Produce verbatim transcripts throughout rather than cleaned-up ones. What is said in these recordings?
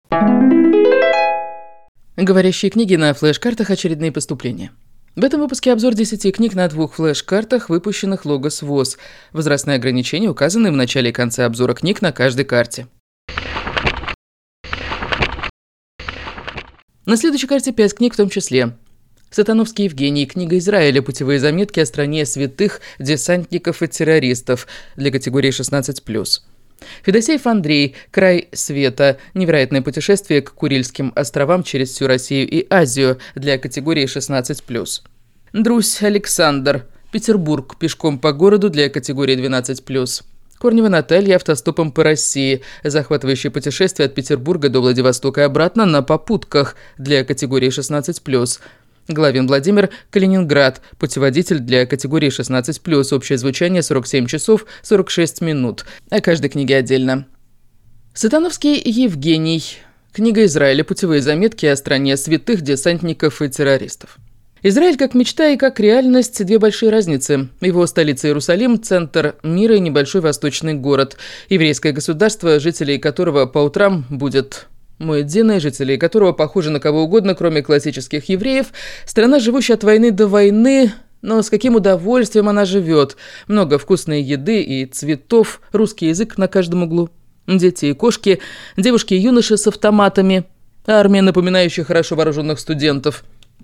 Говорящие книги на флеш-картах «Очередные поступления». В этом выпуске обзор десяти книг на двух флеш-картах, выпущенных Логос ВОС. Возрастные ограничения указаны в начале и конце обзора книг на каждой карте. На следующей карте пять книг в том числе. Сатановский Евгений, книга Израиля, путевые заметки о стране святых, десантников и террористов для категории шестнадцать плюс. Федосеев Андрей, край света, невероятное путешествие к Курильским островам через всю Россию и Азию для категории шестнадцать плюс. Друзь Александр, Петербург, пешком по городу для категории двенадцать плюс. Корнева Наталья, автостопом по России, захватывающее путешествие от Петербурга до Владивостока и обратно на попутках для категории шестнадцать плюс. Главин Владимир, Калининград, путеводитель для категории шестнадцать плюс, общее звучание сорок семь часов сорок шесть минут, о каждой книге отдельно. Сатановский Евгений, книга Израиля, путевые заметки о стране святых, десантников и террористов. Израиль как мечта и как реальность – две большие разницы. Его столица Иерусалим – центр мира и небольшой восточный город. Еврейское государство, жителей которого по утрам будет Муэдзины, жителей которого похожи на кого угодно, кроме классических евреев. Страна, живущая от войны до войны, но с каким удовольствием она живет. Много вкусной еды и цветов, русский язык на каждом углу. Дети и кошки, девушки и юноши с автоматами, армия, напоминающая хорошо вооруженных студентов.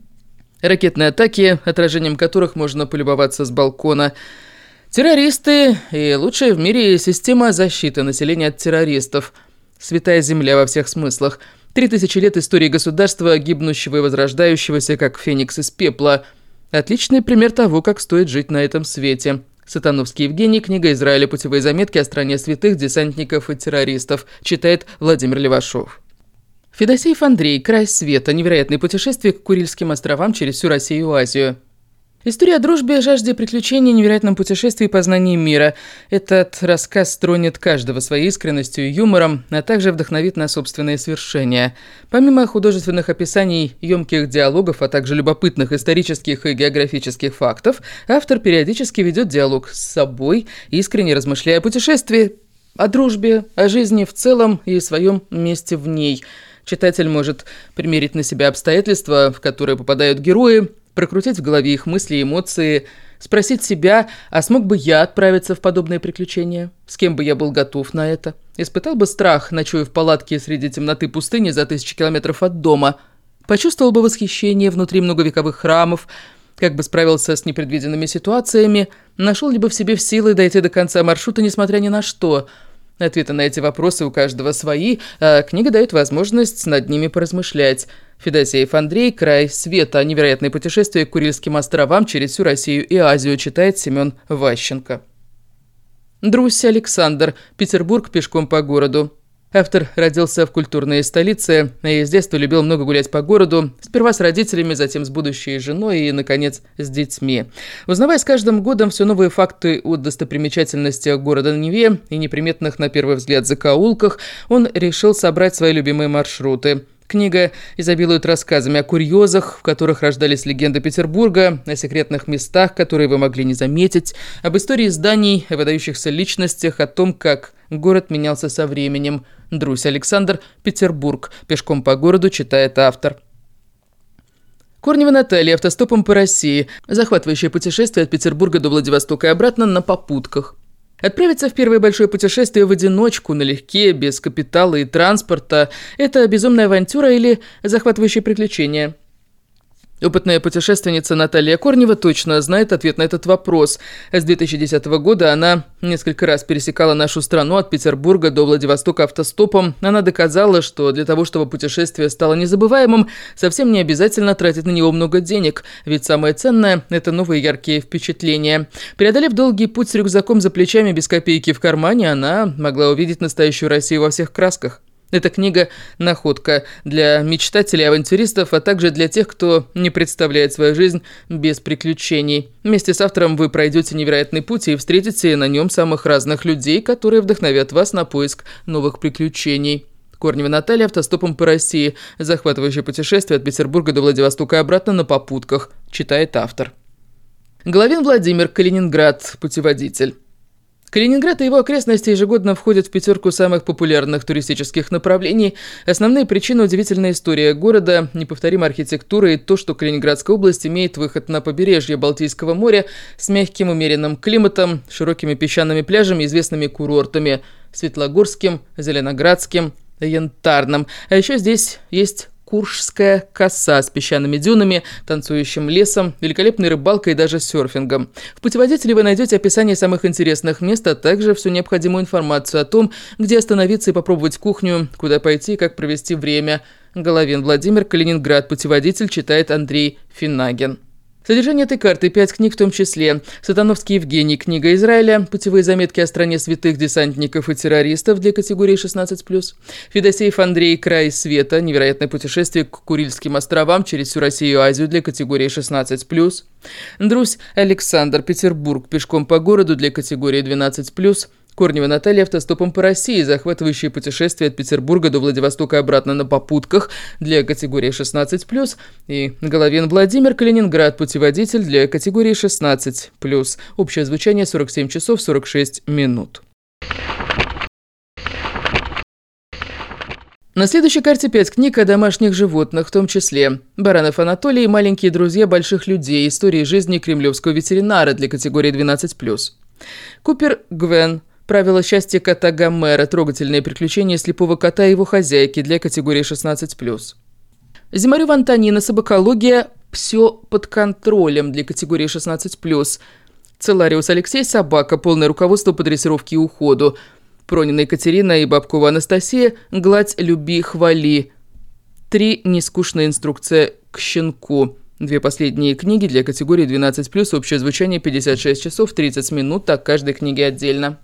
Ракетные атаки, отражением которых можно полюбоваться с балкона. Террористы и лучшая в мире система защиты населения от террористов. Святая земля во всех смыслах. Три тысячи лет истории государства, гибнущего и возрождающегося, как феникс из пепла. Отличный пример того, как стоит жить на этом свете. Сатановский Евгений, книга Израиля, путевые заметки о стране святых, десантников и террористов. Читает Владимир Левашов. Федосеев Андрей, край света, невероятное путешествие к Курильским островам через всю Россию и Азию. История о дружбе, жажде приключений, невероятном путешествии и познании мира. Этот рассказ тронет каждого своей искренностью и юмором, а также вдохновит на собственные свершения. Помимо художественных описаний, емких диалогов, а также любопытных исторических и географических фактов, автор периодически ведет диалог с собой, искренне размышляя о путешествии, о дружбе, о жизни в целом и своем месте в ней. Читатель может примерить на себя обстоятельства, в которые попадают герои, прокрутить в голове их мысли и эмоции, спросить себя, а смог бы я отправиться в подобные приключения? С кем бы я был готов на это? Испытал бы страх, ночуя в палатке среди темноты пустыни за тысячи километров от дома? Почувствовал бы восхищение внутри многовековых храмов? Как бы справился с непредвиденными ситуациями? Нашел ли бы в себе силы дойти до конца маршрута, несмотря ни на что? Ответы на эти вопросы у каждого свои, а книга дает возможность над ними поразмышлять. Федосеев Андрей, край света, невероятное путешествие к Курильским островам через всю Россию и Азию, читает Семен Ващенко. Друзь Александр, Петербург, пешком по городу. Автор родился в культурной столице и с детства любил много гулять по городу, сперва с родителями, затем с будущей женой и, наконец, с детьми. Узнавая с каждым годом все новые факты о достопримечательностях города Неве и неприметных на первый взгляд закоулках, он решил собрать свои любимые маршруты. Книга изобилует рассказами о курьезах, в которых рождались легенды Петербурга, о секретных местах, которые вы могли не заметить, об истории зданий, о выдающихся личностях, о том, как город менялся со временем. Друзь Александр, Петербург, пешком по городу, читает автор. Корнева Наталья, автостопом по России, захватывающее путешествие от Петербурга до Владивостока и обратно на попутках. Отправиться в первое большое путешествие в одиночку, налегке, без капитала и транспорта – это безумная авантюра или захватывающее приключение? Опытная путешественница Наталья Корнева точно знает ответ на этот вопрос. С две тысячи десятого года она несколько раз пересекала нашу страну от Петербурга до Владивостока автостопом. Она доказала, что для того, чтобы путешествие стало незабываемым, совсем не обязательно тратить на него много денег, ведь самое ценное – это новые яркие впечатления. Преодолев долгий путь с рюкзаком за плечами без копейки в кармане, она могла увидеть настоящую Россию во всех красках. Эта книга – находка для мечтателей, авантюристов, а также для тех, кто не представляет свою жизнь без приключений. Вместе с автором вы пройдете невероятный путь и встретите на нем самых разных людей, которые вдохновят вас на поиск новых приключений. Корнева Наталья, автостопом по России. Захватывающее путешествие от Петербурга до Владивостока и обратно на попутках. Читает автор. Главин Владимир, Калининград, путеводитель. Калининград и его окрестности ежегодно входят в пятерку самых популярных туристических направлений. Основные причины – удивительная история города, неповторимая архитектура и то, что Калининградская область имеет выход на побережье Балтийского моря с мягким умеренным климатом, широкими песчаными пляжами и известными курортами – Светлогорским, Зеленоградским, Янтарным. А еще здесь есть Куршская коса с песчаными дюнами, танцующим лесом, великолепной рыбалкой и даже серфингом. В путеводителе вы найдете описание самых интересных мест, а также всю необходимую информацию о том, где остановиться и попробовать кухню, куда пойти и как провести время. Головин Владимир, Калининград. Путеводитель читает Андрей Финагин. Содержание этой карты – пять книг в том числе. Сатановский Евгений, книга Израиля, путевые заметки о стране святых, десантников и террористов для категории шестнадцать плюс. Федосеев Андрей, край света, невероятное путешествие к Курильским островам через всю Россию и Азию для категории шестнадцать плюс. Друзь Александр, Петербург, пешком по городу для категории двенадцать плюс. Корнева Наталья, автостопом по России, захватывающие путешествия от Петербурга до Владивостока и обратно на попутках для категории шестнадцать плюс. И Головин Владимир, Калининград, путеводитель для категории шестнадцать плюс. Общее звучание сорок семь часов сорок шесть минут. На следующей карте пять книг о домашних животных, в том числе Баранов Анатолий и маленькие друзья больших людей, истории жизни кремлевского ветеринара для категории двенадцать плюс. Купер Гвен, правила счастья кота Гомера, трогательные приключения слепого кота и его хозяйки для категории шестнадцать плюс. Зимарёв Антонина, собакология, все под контролем для категории шестнадцать плюс. Целариус Алексей, собака, полное руководство по дрессировке и уходу. Пронина Екатерина и Бабкова Анастасия, гладь, люби, хвали. Три нескучная инструкция к щенку. Две последние книги для категории двенадцать плюс, общее звучание пятьдесят шесть часов тридцать минут, так каждой книге отдельно.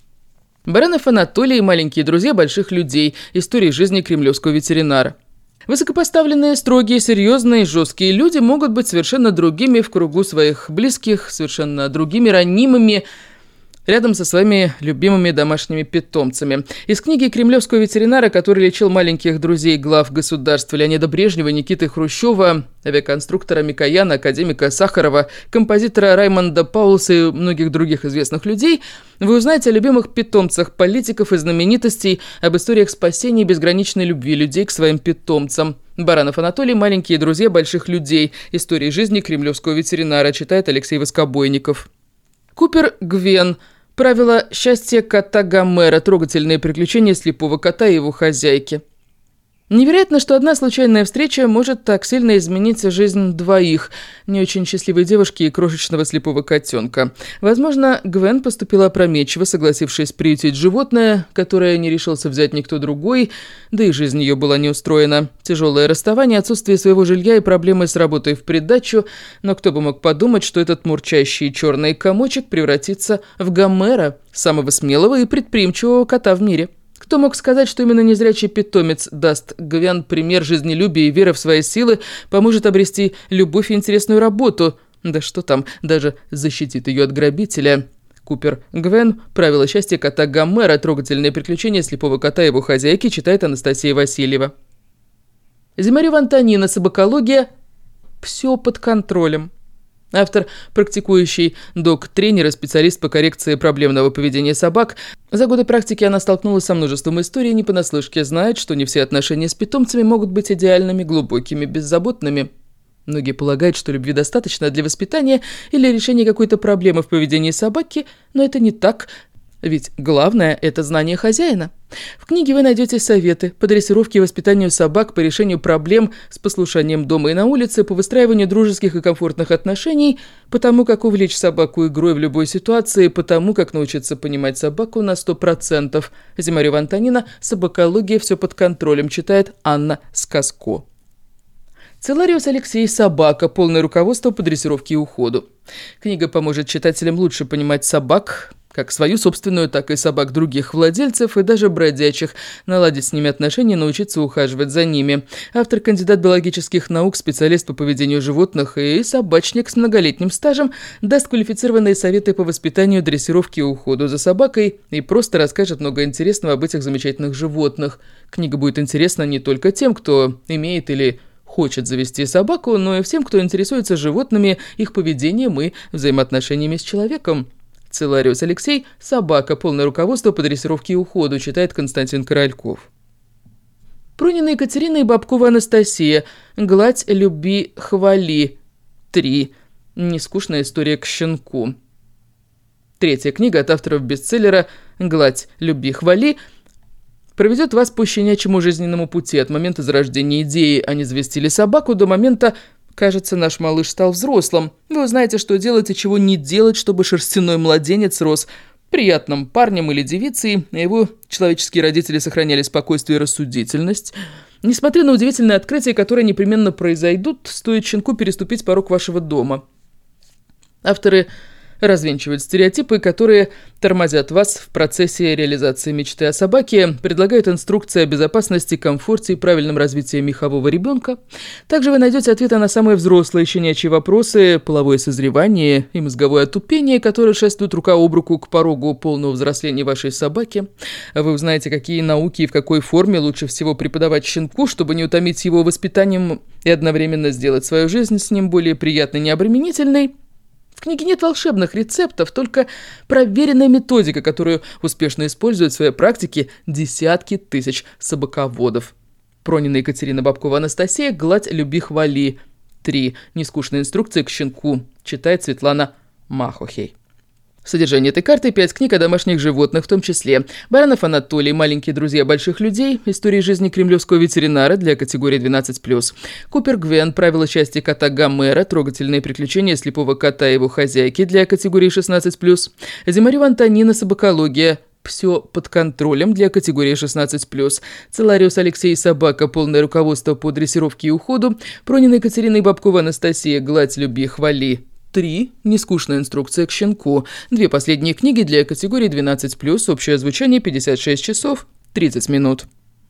Баранов Анатолий и маленькие друзья больших людей, истории жизни кремлевского ветеринара. Высокопоставленные, строгие, серьезные, жесткие люди могут быть совершенно другими в кругу своих близких, совершенно другими, ранимыми, рядом со своими любимыми домашними питомцами. Из книги кремлевского ветеринара, который лечил маленьких друзей глав государства Леонида Брежнева, Никиты Хрущева, авиаконструктора Микояна, академика Сахарова, композитора Раймонда Паулса и многих других известных людей, вы узнаете о любимых питомцах политиков и знаменитостей, об историях спасения и безграничной любви людей к своим питомцам. Баранов Анатолий, маленькие друзья больших людей, истории жизни кремлевского ветеринара, читает Алексей Воскобойников. Купер Гвен, правила счастья кота Гомера, трогательные приключения слепого кота и его хозяйки. Невероятно, что одна случайная встреча может так сильно изменить жизнь двоих, не очень счастливой девушки и крошечного слепого котенка. Возможно, Гвен поступила опрометчиво, согласившись приютить животное, которое не решился взять никто другой, да и жизнь ее была не устроена. Тяжелое расставание, отсутствие своего жилья и проблемы с работой в придачу, но кто бы мог подумать, что этот мурчащий черный комочек превратится в Гомера, самого смелого и предприимчивого кота в мире. Кто мог сказать, что именно незрячий питомец даст Гвен пример жизнелюбия и веры в свои силы, поможет обрести любовь и интересную работу, да что там, даже защитит ее от грабителя. Купер Гвен, правила счастья кота Гомера, трогательные приключения слепого кота и его хозяйки, читает Анастасия Васильева. Зимарёва Антонина, собакология, все под контролем. Автор, практикующий док-тренер и специалист по коррекции проблемного поведения собак. За годы практики она столкнулась со множеством историй и не понаслышке знает, что не все отношения с питомцами могут быть идеальными, глубокими, беззаботными. Многие полагают, что любви достаточно для воспитания или решения какой-то проблемы в поведении собаки, но это не так, ведь главное – это знание хозяина. В книге вы найдете советы по дрессировке и воспитанию собак, по решению проблем с послушанием дома и на улице, по выстраиванию дружеских и комфортных отношений, по тому, как увлечь собаку игрой в любой ситуации, по тому, как научиться понимать собаку на сто процентов. Зимарёва Антонина, собакология, все под контролем, читает Анна Сказко. Целариус Алексей, собака, полное руководство по дрессировке и уходу. Книга поможет читателям лучше понимать собак, как свою собственную, так и собак других владельцев и даже бродячих, наладить с ними отношения, научиться ухаживать за ними. Автор – кандидат биологических наук, специалист по поведению животных и собачник с многолетним стажем, даст квалифицированные советы по воспитанию, дрессировке и уходу за собакой и просто расскажет много интересного об этих замечательных животных. Книга будет интересна не только тем, кто имеет или хочет завести собаку, но и всем, кто интересуется животными, их поведением и взаимоотношениями с человеком. Целариус Алексей, собака, полное руководство по дрессировке и уходу, читает Константин Корольков. Пронина Екатерина и Бабкова Анастасия, гладь, люби, хвали. три. Нескучная история к щенку. Третья книга от авторов бестселлера «Гладь, люби, хвали» проведет вас по щенячьему жизненному пути от момента зарождения идеи «Они завестили собаку» до момента «Кажется, наш малыш стал взрослым». Вы узнаете, что делать и чего не делать, чтобы шерстяной младенец рос приятным парнем или девицей, а его человеческие родители сохраняли спокойствие и рассудительность. Несмотря на удивительные открытия, которые непременно произойдут, стоит щенку переступить порог вашего дома. Авторы развенчивают стереотипы, которые тормозят вас в процессе реализации мечты о собаке, предлагают инструкции о безопасности, комфорте и правильном развитии мехового ребенка. Также вы найдете ответы на самые взрослые щенячьи вопросы, половое созревание и мозговое отупение, которые шествуют рука об руку к порогу полного взросления вашей собаки. Вы узнаете, какие науки и в какой форме лучше всего преподавать щенку, чтобы не утомить его воспитанием и одновременно сделать свою жизнь с ним более приятной и необременительной. В книге нет волшебных рецептов, только проверенная методика, которую успешно используют в своей практике десятки тысяч собаководов. Пронина Екатерина, Бабкова Анастасия, гладь, люби, хвали. три. Нескучная инструкция к щенку. Читает Светлана Махохей. Содержание этой карты – пять книг о домашних животных, в том числе Баранов Анатолий, Маленькие друзья больших людей, Истории жизни кремлевского ветеринара для категории двенадцать плюс, Купер Гвен, Правила счастья кота Гомера, Трогательные приключения слепого кота и его хозяйки для категории шестнадцать плюс, Зимарева Антонина, Собакология, Все под контролем для категории шестнадцать плюс, Целариус Алексей, собака, полное руководство по дрессировке и уходу, Пронина Екатерина и Бабкова Анастасия, гладь, люби, хвали. три. Нескучная инструкция к щенку. Две последние книги для категории двенадцать плюс, общее звучание пятьдесят шесть часов тридцать минут.